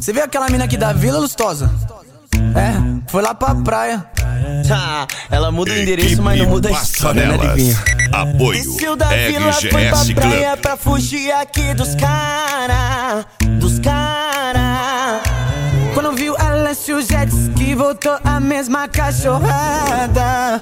Você viu aquela mina aqui da Vila, Lustosa? É, foi lá pra praia. Ela muda o endereço, mas não muda a história, né, Livinho? Apoio Desceu da vila, foi pra FGS praia Club. pra fugir aqui dos cara. Quando viu ela se o jet ski, voltou a mesma cachorrada.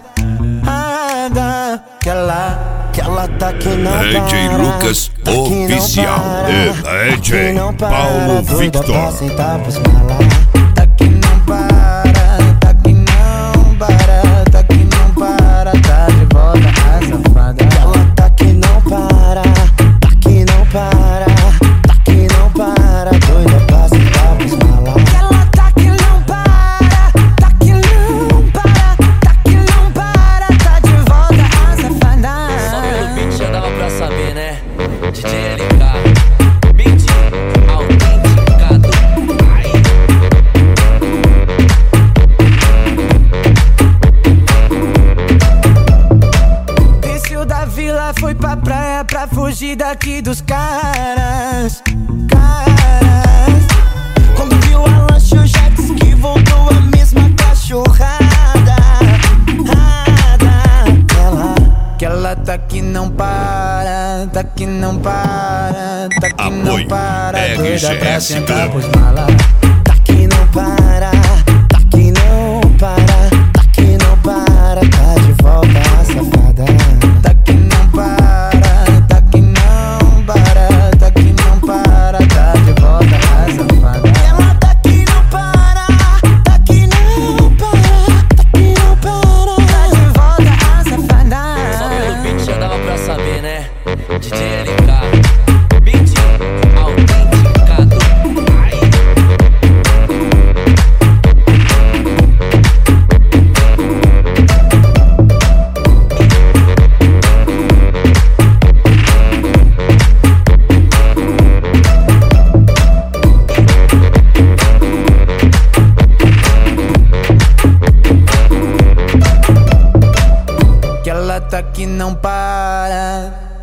Que ela tá aqui não DJ para, Lucas tá aqui não Oficial para, e tá aqui DJ não para, Paulo doida Victor. pra sentar pros malar. Tá que não para, tá que não para, tá que não para, tá de volta a safada. Ela tá que não para, tá que não para, tá que não para, doida pra sentar pros malar. Ela tá que não para, tá que não para, tá que não para, tá de volta a safada. Só pelo beat já dava pra saber, né? DJ LK, beat autenticado. Desceu da vila, foi pra praia pra fugir daqui dos caras. Quando viu a lancha, o jet ski, voltou a mesma cachorrada. Que ela tá que não para, tá que não para, tá que não Apoio para, doida pra FGS sentar Club. pros malas. Tá que não para, tá que não para, tá que não para, tá de volta a safada. Tá que não para, tá que não para, tá que não para, tá de volta a safada. Ela tá que não para, tá que não para, tá que não para, Tá de volta a safada. Só pelo beat já dava pra saber, né? DJ LK, beat autenticado. Que ela tá que não para.